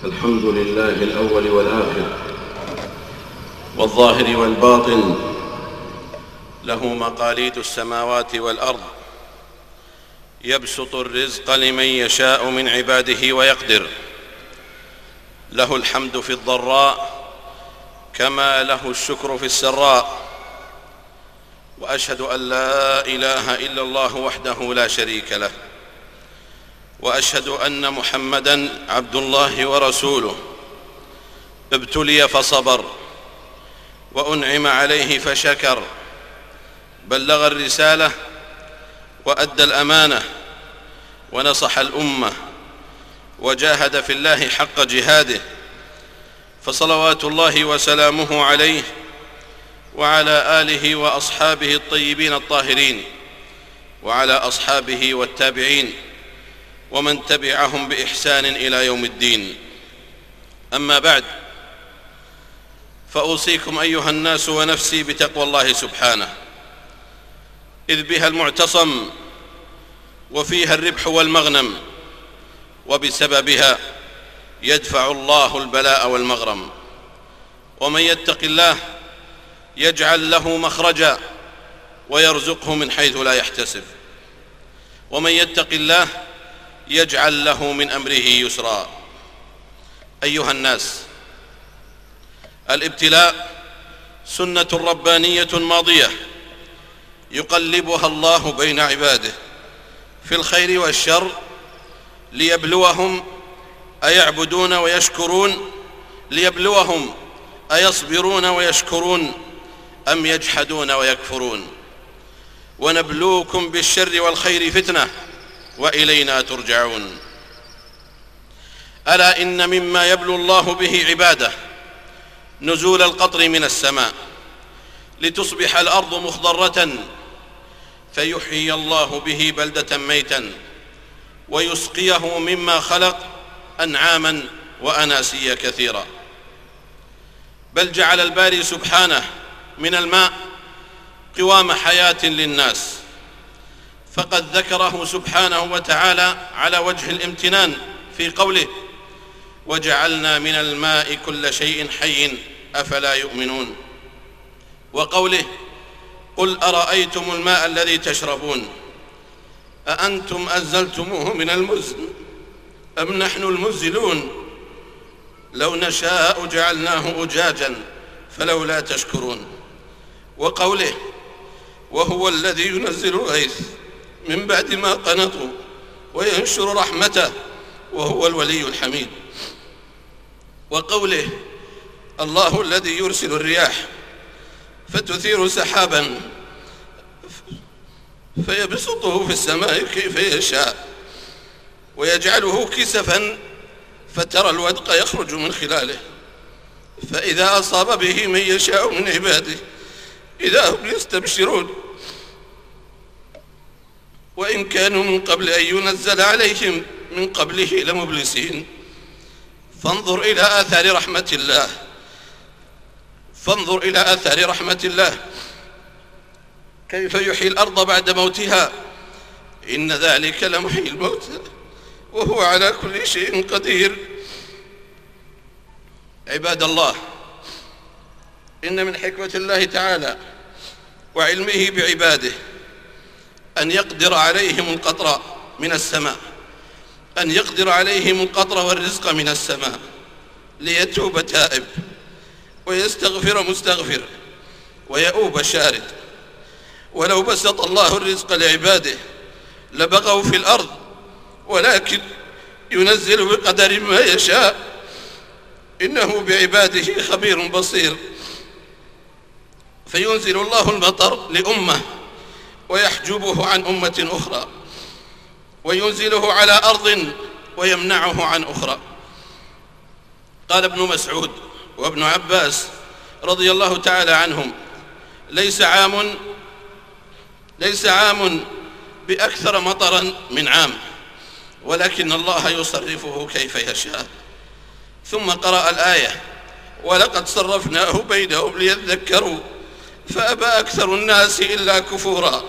الحمد لله الأول والآخر والظاهر والباطن، له مقاليد السماوات والأرض، يبسط الرزق لمن يشاء من عباده ويقدر، له الحمد في الضراء كما له الشكر في السراء. وأشهد أن لا إله إلا الله وحده لا شريك له، وأشهد أن محمدًا عبد الله ورسوله، ابتلي فصبر وأنعم عليه فشكر، بلغ الرسالة وأدى الأمانة ونصح الأمة وجاهد في الله حق جهاده، فصلوات الله وسلامه عليه وعلى آله وأصحابه الطيبين الطاهرين، وعلى أصحابه والتابعين ومن تبعهم بإحسان إلى يوم الدين. أما بعد، فأوصيكم أيها الناس ونفسي بتقوى الله سبحانه، إذ بها المعتصم وفيها الربح والمغنم، وبسببها يدفع الله البلاء والمغرم. ومن يتق الله يجعل له مخرجا ويرزقه من حيث لا يحتسب، ومن يتق الله يجعل له من أمره يسرا. أيها الناس، الابتلاء سنة ربانية ماضية يقلبها الله بين عباده في الخير والشر ليبلوهم أيعبدون ويشكرون، ليبلوهم أيصبرون ويشكرون أم يجحدون ويكفرون. ونبلوكم بالشر والخير فتنة وإلينا ترجعون. ألا إن مما يبلو الله به عباده نزول القطر من السماء لتصبح الأرض مخضرة، فيحيي الله به بلدة ميتا ويسقيه مما خلق أنعاما وأناسيا كثيرا. بل جعل الباري سبحانه من الماء قوام حياة للناس، فقد ذكره سبحانه وتعالى على وجه الامتنان في قوله: وجعلنا من الماء كل شيء حي أفلا يؤمنون، وقوله: قل أرأيتم الماء الذي تشربون أأنتم أنزلتموه من المزن أم نحن المنزلون لو نشاء جعلناه أجاجا فلولا تشكرون، وقوله: وهو الذي ينزل الغيث من بعد ما قنطوا وينشر رحمته وهو الولي الحميد، وقوله: الله الذي يرسل الرياح فتثير سحابا فيبسطه في السماء كيف يشاء ويجعله كسفا فترى الودق يخرج من خلاله، فإذا أصاب به من يشاء من عباده إذا هم يستبشرون، وإن كانوا من قبل أن ينزل عليهم من قبله لمبلسين. فانظر إلى آثار رحمة الله، فانظر إلى آثار رحمة الله كيف يحيي الأرض بعد موتها، إن ذلك لمحيي الموتى وهو على كل شيء قدير. عباد الله، إن من حكمة الله تعالى وعلمه بعباده أن يقدر عليهم القطر من السماء، أن يقدر عليهم القطر والرزق من السماء ليتوب تائب ويستغفر مستغفر ويؤوب شارد. ولو بسط الله الرزق لعباده لبغوا في الأرض، ولكن ينزل بقدر ما يشاء، إنه بعباده خبير بصير. فينزل الله المطر لأمة ويحجبه عن أمة أخرى، وينزله على أرض ويمنعه عن أخرى. قال ابن مسعود وابن عباس رضي الله تعالى عنهم: ليس عام بأكثر مطرا من عام، ولكن الله يصرفه كيف يشاء. ثم قرأ الآية: ولقد صرفناه بينهم ليذكروا فأبى أكثر الناس إلا كفورا.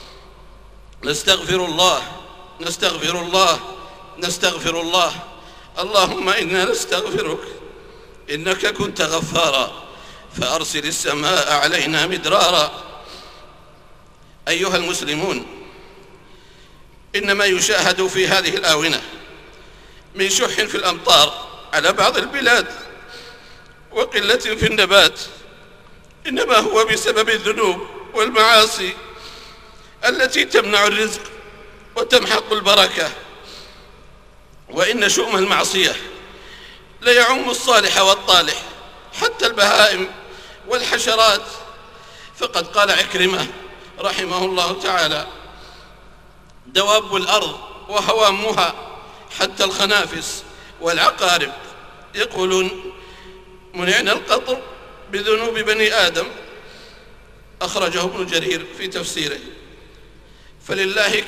نستغفر الله نستغفر الله نستغفر الله. اللهم إنا نستغفرك إنك كنت غفارا فأرسل السماء علينا مدرارا. أيها المسلمون، إن ما يشاهد في هذه الآونة من شح في الأمطار على بعض البلاد وقلة في النبات إنما هو بسبب الذنوب والمعاصي التي تمنع الرزق وتمحق البركة. وإن شؤم المعصية ليعم الصالح والطالح حتى البهائم والحشرات. فقد قال عكرمة رحمه الله تعالى: دواب الأرض وهوامها حتى الخنافس والعقارب يقولون منعنا القطر بذنوب بني آدم. أخرجه ابن جرير في تفسيره. فلله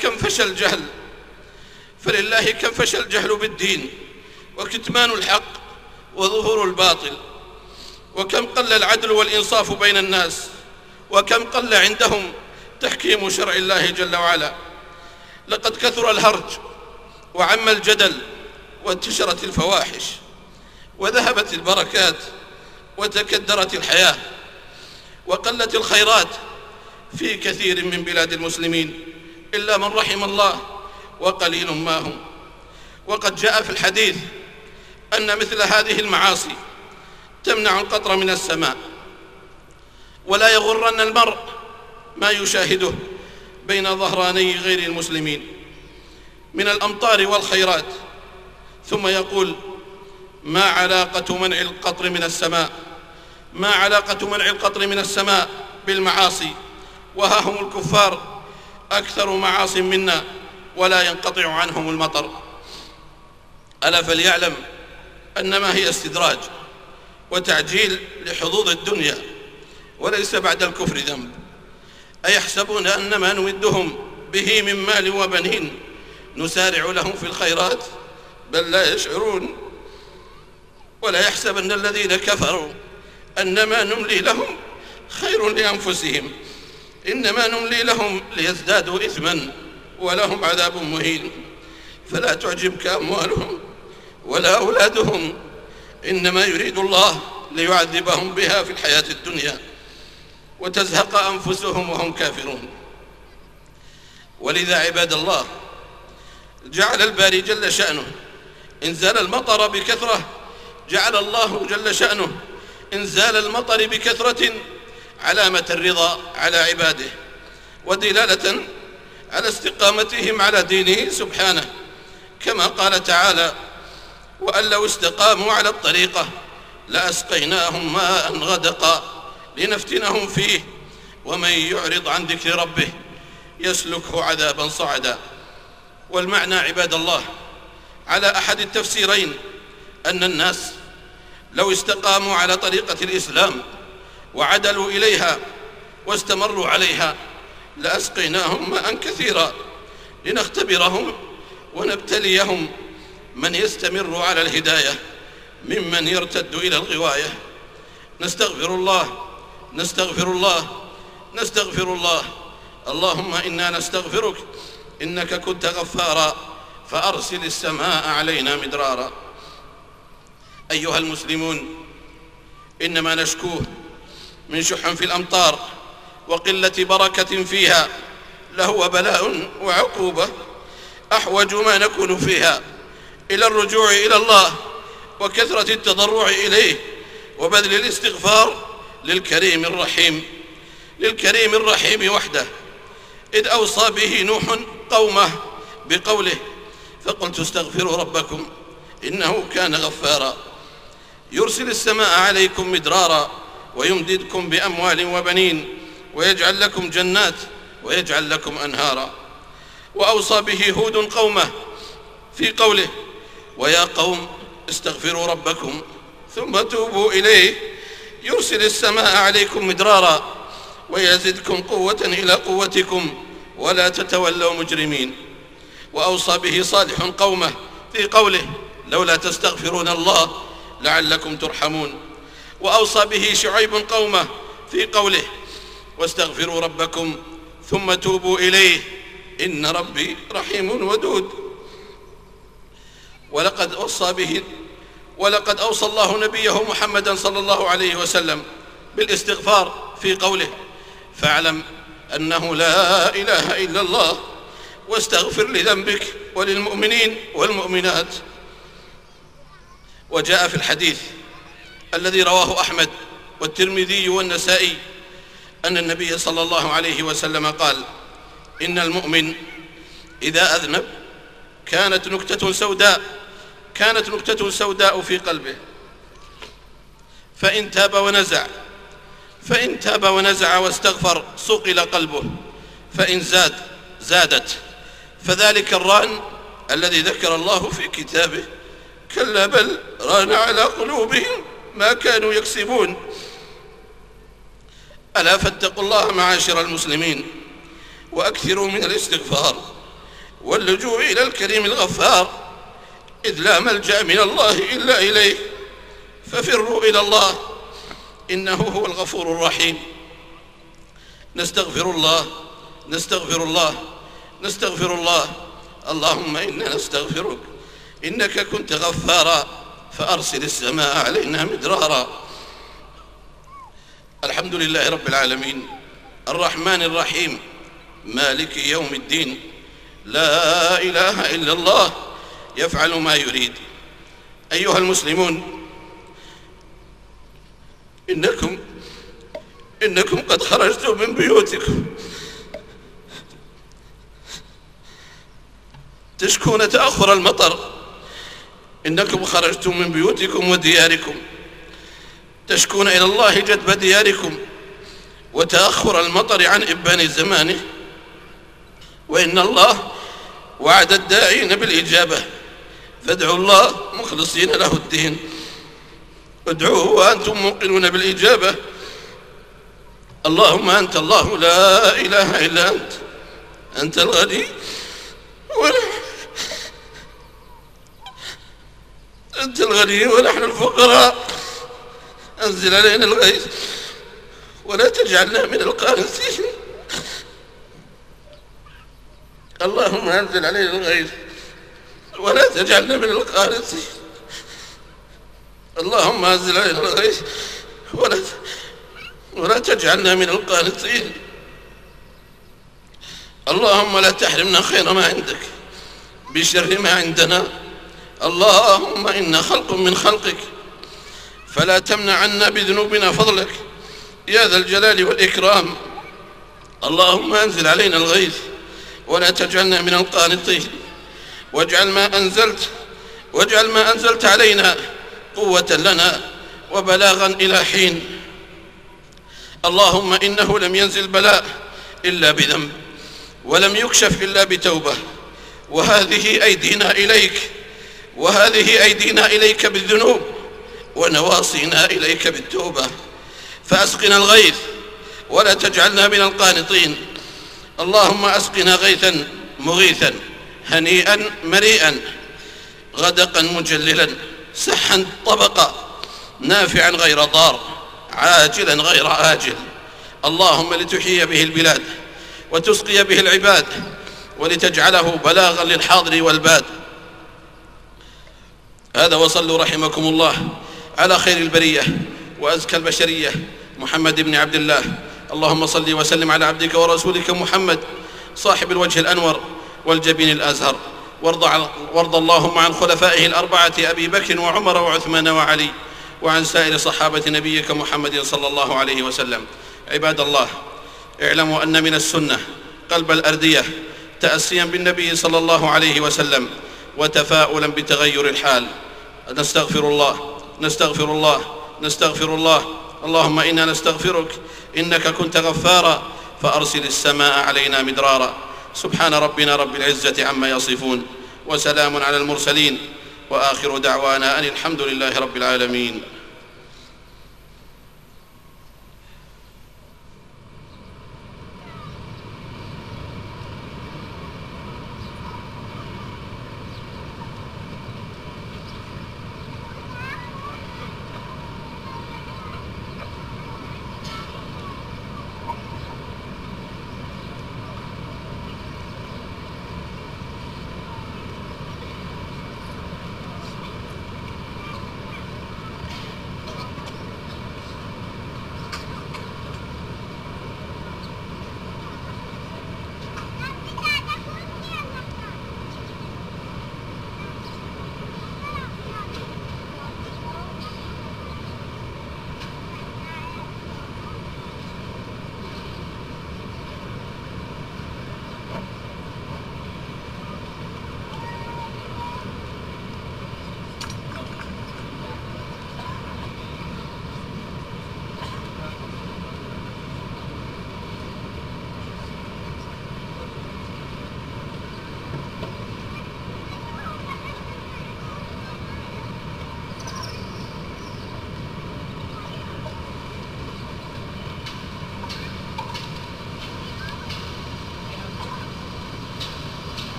كم فشى الجهل بالدين وكتمان الحق وظهور الباطل، وكم قل العدل والإنصاف بين الناس، وكم قل عندهم تحكيم شرع الله جل وعلا. لقد كثر الهرج وعم الجدل وانتشرت الفواحش وذهبت البركات وتكدرت الحياة وقلت الخيرات في كثير من بلاد المسلمين إلا من رحم الله وقليل ما هم. وقد جاء في الحديث أن مثل هذه المعاصي تمنع القطر من السماء. ولا يغرن المرء ما يشاهده بين ظهراني غير المسلمين من الأمطار والخيرات، ثم يقول: ما علاقة منع القطر من السماء؟ ما علاقة منع القطر من السماء بالمعاصي؟ وها هم الكفار أكثر معاص منا ولا ينقطع عنهم المطر. ألا فليعلم أنما هي استدراج وتعجيل لحظوظ الدنيا وليس بعد الكفر ذنب. أيحسبون أن ما نمدهم به من مال وبنين نسارع لهم في الخيرات؟ بل لا يشعرون. ولا يحسبن الذين كفروا أنما نملي لهم خير لأنفسهم إنما نملي لهم ليزدادوا إثما ولهم عذاب مهين. فلا تعجبك أموالهم ولا أولادهم إنما يريد الله ليعذبهم بها في الحياة الدنيا وتزهق أنفسهم وهم كافرون. ولذا عباد الله جعل الباري جل شأنه إنزال المطر بكثرة، جعل الله جل شأنه إنزال المطر بكثرة علامة الرضا على عباده ودلالة على استقامتهم على دينه سبحانه، كما قال تعالى: وأن لو استقاموا على الطريقة لأسقيناهم ماء غدقا لنفتنهم فيه ومن يعرض عن ذكر ربه يسلكه عذابا صعدا. والمعنى عباد الله على أحد التفسيرين أن الناس لو استقاموا على طريقة الإسلام وعدلوا إليها واستمروا عليها لأسقيناهم ماء كثيرا لنختبرهم ونبتليهم من يستمر على الهداية ممن يرتد إلى الغواية. نستغفر الله نستغفر الله نستغفر الله. اللهم إنا نستغفرك إنك كنت غفارا فأرسل السماء علينا مدرارا. أيها المسلمون، إنما نشكوه من شح في الأمطار وقلة بركة فيها لهو بلاء وعقوبة أحوج ما نكون فيها إلى الرجوع إلى الله وكثرة التضرع إليه وبذل الاستغفار للكريم الرحيم وحده، إذ أوصى به نوح قومه بقوله: فقلت استغفروا ربكم إنه كان غفارا يرسل السماء عليكم مدرارا ويمددكم بأموال وبنين ويجعل لكم جنات ويجعل لكم أنهارا. وأوصى به هود قومه في قوله: ويا قوم استغفروا ربكم ثم توبوا إليه يرسل السماء عليكم مدرارا ويزدكم قوة إلى قوتكم ولا تتولوا مجرمين. وأوصى به صالح قومه في قوله: لولا تستغفرون الله لعلكم ترحمون. وأوصى به شعيب قومه في قوله: واستغفروا ربكم ثم توبوا إليه إن ربي رحيم ودود. ولقد أوصى الله نبيه محمدا صلى الله عليه وسلم بالاستغفار في قوله: فاعلم أنه لا إله إلا الله واستغفر لذنبك وللمؤمنين والمؤمنات. وجاء في الحديث الذي رواه أحمد والترمذي والنسائي أن النبي صلى الله عليه وسلم قال: إن المؤمن إذا أذنب كانت نكتة سوداء في قلبه، فإن تاب ونزع واستغفر صقل قلبه، فإن زادت. فذلك الران الذي ذكر الله في كتابه: كلا بل ران على قلوبهم ما كانوا يكسبون. ألا فاتقوا الله معاشر المسلمين، وأكثروا من الاستغفار واللجوء إلى الكريم الغفار، إذ لا ملجأ من الله إلا إليه، ففروا إلى الله إنه هو الغفور الرحيم. نستغفر الله. اللهم إنا نستغفرك، إنك كنت غفارا فأرسل السماء علينا مدرارا. الحمد لله رب العالمين، الرحمن الرحيم، مالك يوم الدين، لا إله إلا الله، يفعل ما يريد. أيها المسلمون، إنكم قد خرجتم من بيوتكم تشكون تأخر المطر. إنكم خرجتم من بيوتكم ودياركم تشكون إلى الله جدب دياركم وتأخر المطر عن إبان زمانه، وإن الله وعد الداعين بالإجابة، فادعوا الله مخلصين له الدين. ادعوه وأنتم موقنون بالإجابة. اللهم أنت الله لا إله إلا أنت الغني ونحن الفقراء. أنزل علينا الغيث ولا تجعلنا من القانطين. اللهم أنزل علينا الغيث ولا تجعلنا من القانطين. اللهم أنزل علينا الغيث ولا تجعلنا من القانطين. اللهم لا تحرمنا خير ما عندك بشر ما عندنا. اللهم إنا خلق من خلقك، فلا تمنع عنا بذنوبنا فضلك يا ذا الجلال والإكرام. اللهم أنزل علينا الغيث ولا تجعلنا من القانطين، واجعل ما أنزلت علينا قوة لنا وبلاغا إلى حين. اللهم إنه لم ينزل بلاء إلا بذنب، ولم يكشف إلا بتوبة، وهذه أيدينا إليك بالذنوب، ونواصينا إليك بالتوبة، فأسقنا الغيث ولا تجعلنا من القانطين. اللهم أسقنا غيثا مغيثا هنيئا مريئا، غدقا مجللا، سحا طبقا، نافعا غير ضار، عاجلا غير آجل. اللهم لتحيي به البلاد وتسقي به العباد، ولتجعله بلاغا للحاضر والباد. هذا وصلوا رحمكم الله على خير البرية وأزكى البشرية محمد بن عبد الله. اللهم صل وسلم على عبدك ورسولك محمد صاحب الوجه الأنور والجبين الأزهر، وارض اللهم عن خلفائه الأربعة أبي بكر وعمر وعثمان وعلي، وعن سائر صحابة نبيك محمد صلى الله عليه وسلم. عباد الله، اعلموا أن من السنة قلب الأردية تأسيا بالنبي صلى الله عليه وسلم وتفاؤلا بتغير الحال. نستغفر الله. اللهم إنا نستغفرك، إنك كنت غفارا فأرسل السماء علينا مدرارا. سبحان ربنا رب العزة عما يصفون، وسلام على المرسلين، وآخر دعوانا أن الحمد لله رب العالمين.